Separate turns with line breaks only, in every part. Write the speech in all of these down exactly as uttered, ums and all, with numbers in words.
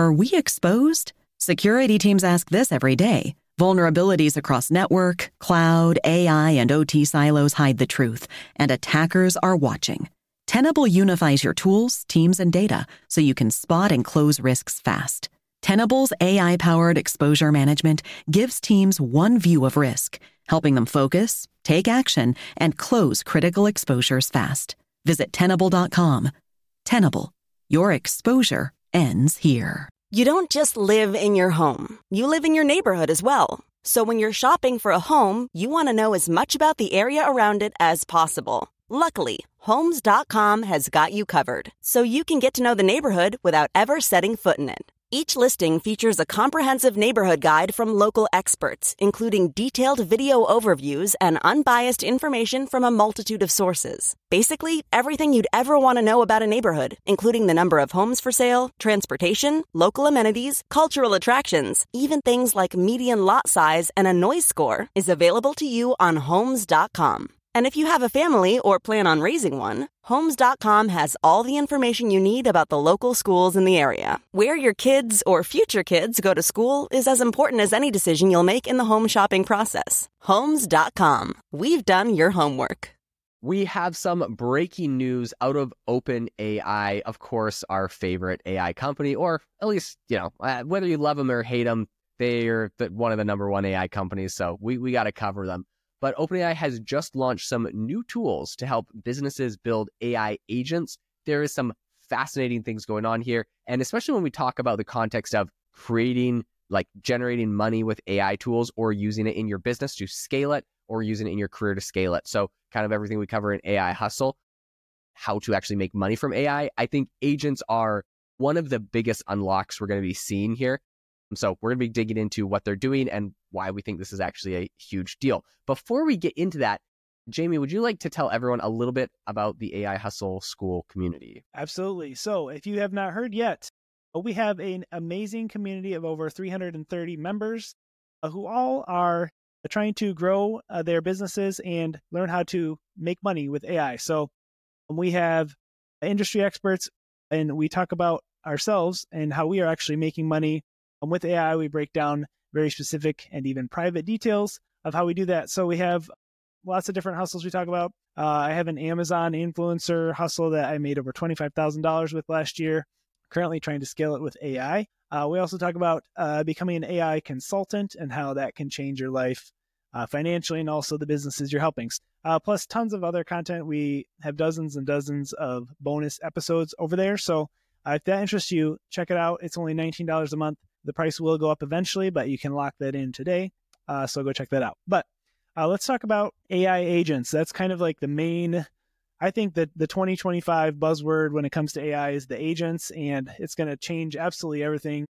Are we exposed? Security teams ask this every day. Vulnerabilities across network, cloud, A I, and O T silos hide the truth, and attackers are watching. Tenable unifies your tools, teams, and data so you can spot and close risks fast. Tenable's A I-powered exposure management gives teams one view of risk, helping them focus, take action, and close critical exposures fast. Visit Tenable dot com. Tenable. Your exposure ends here.
You don't just live in your home. You live in your neighborhood as well. So when you're shopping for a home, you want to know as much about the area around it as possible. Luckily, Homes dot com has got you covered, so you can get to know the neighborhood without ever setting foot in it. Each listing features a comprehensive neighborhood guide from local experts, including detailed video overviews and unbiased information from a multitude of sources. Basically, everything you'd ever want to know about a neighborhood, including the number of homes for sale, transportation, local amenities, cultural attractions, even things like median lot size and a noise score, is available to you on Homes dot com. And if you have a family or plan on raising one, Homes dot com has all the information you need about the local schools in the area. Where your kids or future kids go to school is as important as any decision you'll make in the home shopping process. Homes dot com. We've done your homework.
We have some breaking news out of OpenAI, of course, our favorite A I company, or at least, you know, uh, whether you love them or hate them, they're the, one of the number one A I companies, so we, we got to cover them. But OpenAI has just launched some new tools to help businesses build A I agents. There is some fascinating things going on here. And especially when we talk about the context of creating, like generating money with A I tools or using it in your business to scale it or using it in your career to scale it. So kind of everything we cover in A I Hustle, how to actually make money from A I. I think agents are one of the biggest unlocks we're going to be seeing here. So we're going to be digging into what they're doing and why we think this is actually a huge deal. Before we get into that, Jamie, would you like to tell everyone a little bit about the A I Hustle School community?
Absolutely. So if you have not heard yet, we have an amazing community of over three hundred thirty members uh, who all are trying to grow uh, their businesses and learn how to make money with A I. So we have industry experts, and we talk about ourselves and how we are actually making money. And with A I, we break down very specific and even private details of how we do that. So we have lots of different hustles we talk about. Uh, I have an Amazon influencer hustle that I made over twenty-five thousand dollars with last year, currently trying to scale it with A I. Uh, we also talk about uh, becoming an A I consultant and how that can change your life uh, financially and also the businesses you're helping. Uh, plus tons of other content. We have dozens and dozens of bonus episodes over there. So uh, if that interests you, check it out. It's only nineteen dollars a month. The price will go up eventually, but you can lock that in today. Uh, so go check that out. But uh, let's talk about A I agents. That's kind of like the main, I think that the twenty twenty-five buzzword when it comes to A I is the agents, and it's going to change absolutely everything.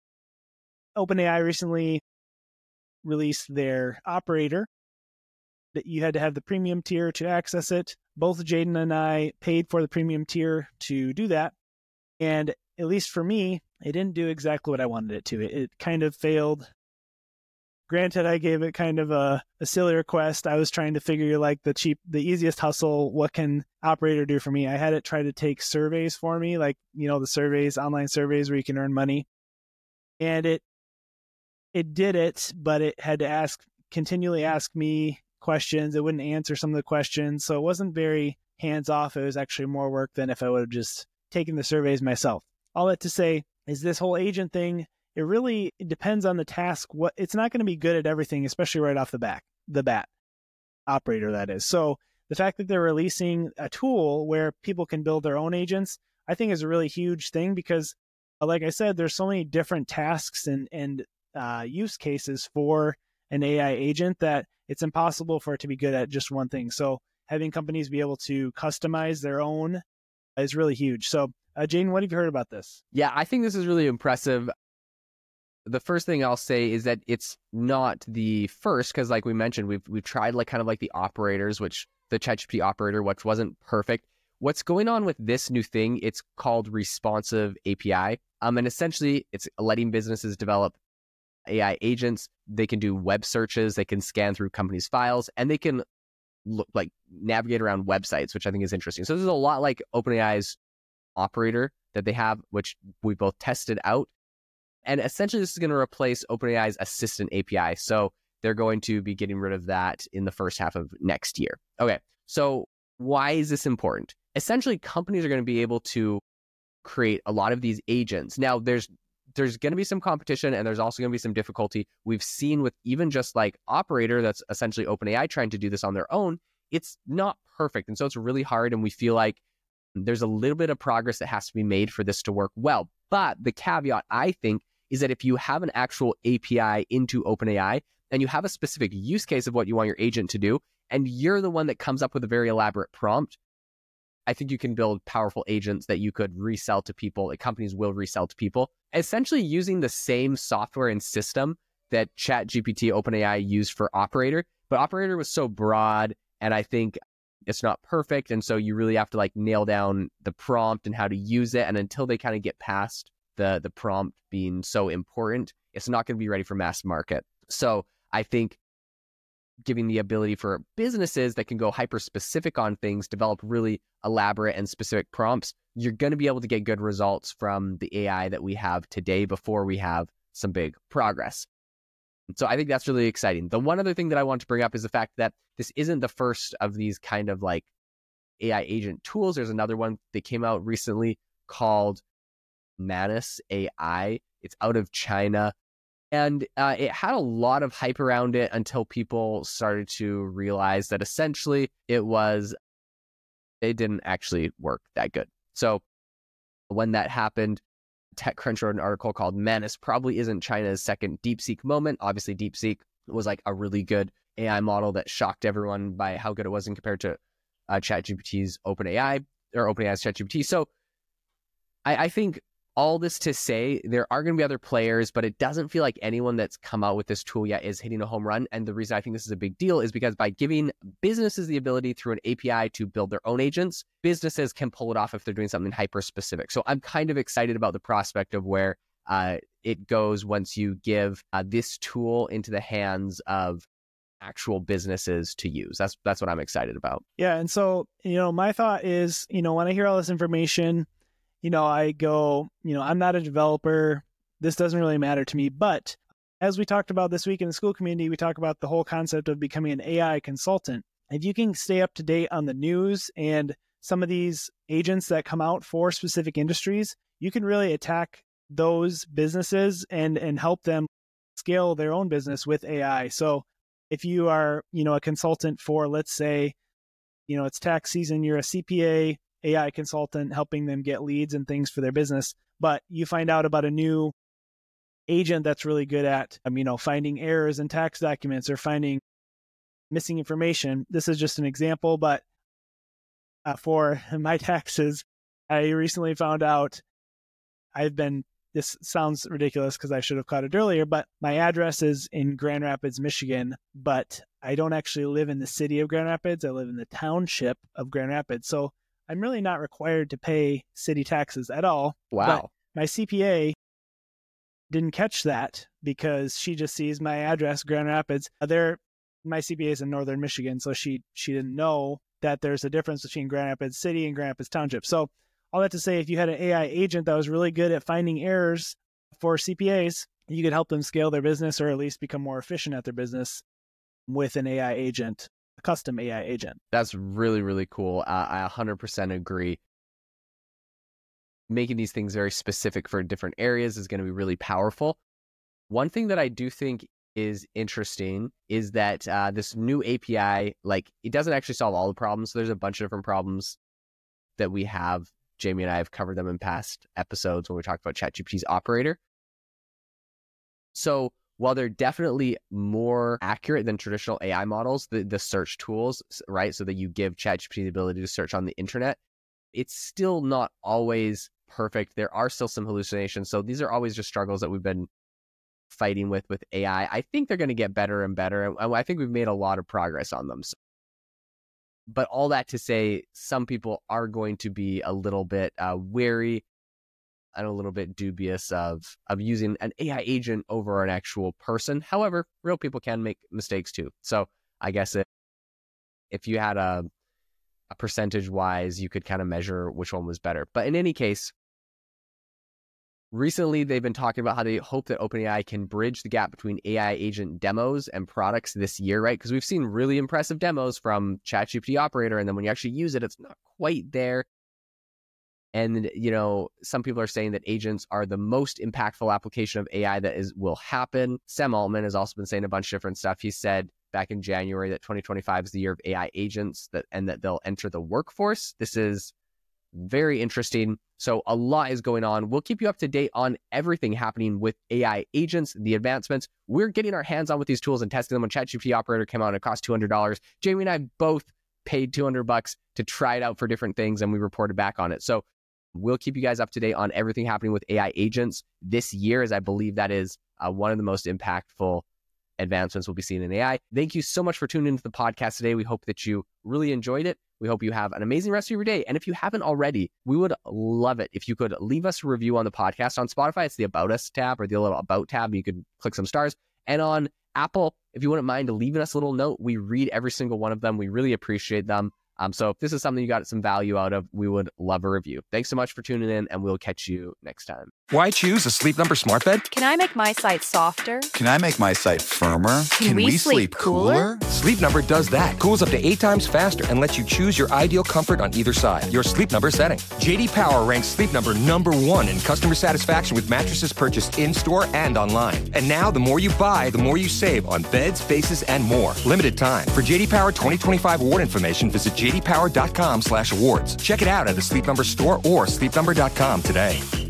OpenAI recently released their operator that you had to have the premium tier to access it. Both Jaden and I paid for the premium tier to do that. And at least for me, it didn't do exactly what I wanted it to. It, it kind of failed. Granted, I gave it kind of a, a silly request. I was trying to figure like the cheap, the easiest hustle. What can operator do for me? I had it try to take surveys for me, like, you know, the surveys, online surveys where you can earn money. And it, it did it, but it had to ask, continually ask me questions. It wouldn't answer some of the questions. So it wasn't very hands off. It was actually more work than if I would have just taken the surveys myself. All that to say is this whole agent thing, it really it depends on the task. What it's not going to be good at everything, especially right off the back, the bat operator, that is. So the fact that they're releasing a tool where people can build their own agents, I think is a really huge thing because, like I said, there's so many different tasks and, and uh, use cases for an A I agent that it's impossible for it to be good at just one thing. So having companies be able to customize their own is really huge. So uh, Jane, what have you heard about this?
Yeah, I think this is really impressive. The first thing I'll say is that it's not the first, because like we mentioned, we've we've tried like kind of like the operators, which the ChatGPT operator, which wasn't perfect. What's going on with this new thing? It's called Responsive A P I. Um, and essentially it's letting businesses develop A I agents. They can do web searches, they can scan through companies' files, and they can look like navigate around websites, which I think is interesting. So this is a lot like OpenAI's operator that they have, which we both tested out. And essentially, this is going to replace OpenAI's Assistant A P I. So they're going to be getting rid of that in the first half of next year. Okay, so why is this important? Essentially, companies are going to be able to create a lot of these agents. Now, there's there's going to be some competition, and there's also going to be some difficulty. We've seen with even just like Operator, that's essentially OpenAI trying to do this on their own, it's not perfect. And so it's really hard, and we feel like there's a little bit of progress that has to be made for this to work well. But the caveat, I think, is that if you have an actual A P I into OpenAI and you have a specific use case of what you want your agent to do, and you're the one that comes up with a very elaborate prompt, I think you can build powerful agents that you could resell to people, that companies will resell to people, essentially using the same software and system that ChatGPT OpenAI used for Operator. But Operator was so broad, and I think it's not perfect. And so you really have to like nail down the prompt and how to use it. And until they kind of get past the the prompt being so important, it's not going to be ready for mass market. So I think giving the ability for businesses that can go hyper specific on things, develop really elaborate and specific prompts, you're going to be able to get good results from the A I that we have today before we have some big progress. So I think that's really exciting. The one other thing that I want to bring up is the fact that this isn't the first of these kind of like A I agent tools. There's another one that came out recently called Manus A I. It's out of China. And uh, it had a lot of hype around it until people started to realize that essentially it was, it didn't actually work that good. So when that happened, TechCrunch wrote an article called Manus probably isn't China's second DeepSeek moment. Obviously, DeepSeek was like a really good A I model that shocked everyone by how good it was in compared to uh, ChatGPT's OpenAI or OpenAI's ChatGPT. So I, I think all this to say, there are going to be other players, but it doesn't feel like anyone that's come out with this tool yet is hitting a home run. And the reason I think this is a big deal is because by giving businesses the ability through an A P I to build their own agents, businesses can pull it off if they're doing something hyper specific. So I'm kind of excited about the prospect of where uh, it goes once you give uh, this tool into the hands of actual businesses to use. That's that's what I'm excited about.
Yeah. And so, you know, my thought is, you know, when I hear all this information, you know, I go, you know, I'm not a developer. This doesn't really matter to me. But as we talked about this week in the school community, we talk about the whole concept of becoming an A I consultant. If you can stay up to date on the news and some of these agents that come out for specific industries, you can really attack those businesses and, and help them scale their own business with A I. So if you are, you know, a consultant for, let's say, you know, it's tax season, you're a C P A, A I consultant helping them get leads and things for their business, but you find out about a new agent that's really good at, um, you know, finding errors in tax documents or finding missing information. This is just an example, but uh, for my taxes, I recently found out I've been, this sounds ridiculous because I should have caught it earlier, but my address is in Grand Rapids, Michigan, but I don't actually live in the city of Grand Rapids. I live in the township of Grand Rapids. So I'm really not required to pay city taxes at all.
Wow.
But my C P A didn't catch that because she just sees my address, Grand Rapids. There, my C P A is in northern Michigan, so she she didn't know that there's a difference between Grand Rapids City and Grand Rapids Township. So all that to say, if you had an A I agent that was really good at finding errors for C P As, you could help them scale their business or at least become more efficient at their business with an A I agent. Custom A I agent.
That's really, really cool. Uh, I one hundred percent agree. Making these things very specific for different areas is going to be really powerful. One thing that I do think is interesting is that uh, this new A P I, like, it doesn't actually solve all the problems. So there's a bunch of different problems that we have. Jamie and I have covered them in past episodes when we talked about ChatGPT's Operator. So while they're definitely more accurate than traditional A I models, the, the search tools, right, so that you give ChatGPT the ability to search on the internet, it's still not always perfect. There are still some hallucinations. So these are always just struggles that we've been fighting with with A I. I think they're going to get better and better. And I think we've made a lot of progress on them. So, but all that to say, some people are going to be a little bit uh, wary and a little bit dubious of of using an A I agent over an actual person. However, real people can make mistakes too. So I guess it, if you had a, a percentage wise, you could kind of measure which one was better. But in any case, Recently, they've been talking about how they hope that OpenAI can bridge the gap between A I agent demos and products this year, right? Because we've seen really impressive demos from ChatGPT Operator, and then when you actually use it, it's not quite there. And, you know, some people are saying that agents are the most impactful application of A I that is will happen. Sam Altman has also been saying a bunch of different stuff. He said back in January that twenty twenty-five is the year of A I agents that and that they'll enter the workforce. This is very interesting. So a lot is going on. We'll keep you up to date on everything happening with A I agents, the advancements. We're getting our hands on with these tools and testing them. When ChatGPT Operator came out, it cost two hundred dollars. Jamie and I both paid two hundred bucks to try it out for different things, and we reported back on it. So we'll keep you guys up to date on everything happening with A I agents this year, as I believe that is uh, one of the most impactful advancements we'll be seeing in A I. Thank you so much for tuning into the podcast today. We hope that you really enjoyed it. We hope you have an amazing rest of your day. And if you haven't already, we would love it if you could leave us a review on the podcast. On Spotify, it's the About Us tab or the little About tab. You could click some stars. And on Apple, if you wouldn't mind leaving us a little note, we read every single one of them. We really appreciate them. Um, so if this is something you got some value out of, we would love a review. Thanks so much for tuning in, and we'll catch you next time.
Why choose a Sleep Number smart bed?
Can I make my site softer?
Can I make my site firmer?
Can, Can we, we sleep, sleep cooler?
cooler? Sleep Number does that. Cools up to eight times faster and lets you choose your ideal comfort on either side. Your Sleep Number setting. J D Power ranks Sleep Number number one in customer satisfaction with mattresses purchased in-store and online. And now, the more you buy, the more you save on beds, bases, and more. Limited time. For J D Power twenty twenty-five award information, visit j d power dot com slash awards. Check it out at the Sleep Number store or sleep number dot com today.